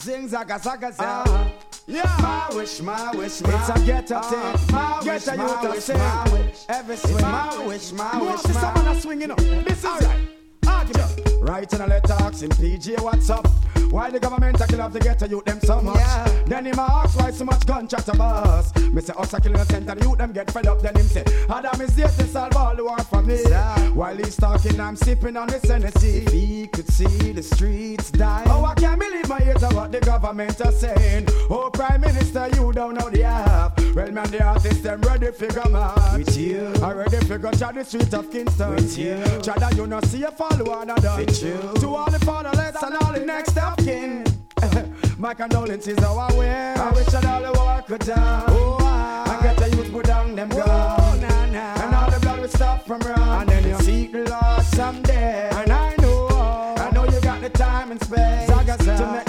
Zing zaga zaga zaga. Yeah, my wish, it's a get a thing. Get a youth to sing. Every swing, my wish, This is someone swinging up. This is right. Argument. Right in a letter asking PJ what's up. Why the government a kill off the ghetto youth them so much? Yeah. Then him ask why so much gunshot a bust. Me say us a killing a cent and youth them get fed up. Then him say Adam is there to solve all the war for me. Yeah. While he's talking I'm sipping on the Tennessee. If he could see the streets die. Oh I can't believe my ears of what the government are saying. Oh Prime Minister you don't know the half. Well man the artists them ready figure man. With you. I ready figure try the street of Kingston. With you. Try that you not see a follow another. With you. To all the fatherless and all the next of kin. My condolences how I wear. I wish that all the war could die. Oh, I get the youth put down them guns. Nah, nah. And all the blood will stop from run. And then you seek the Lord someday. And I know you got the time and space to make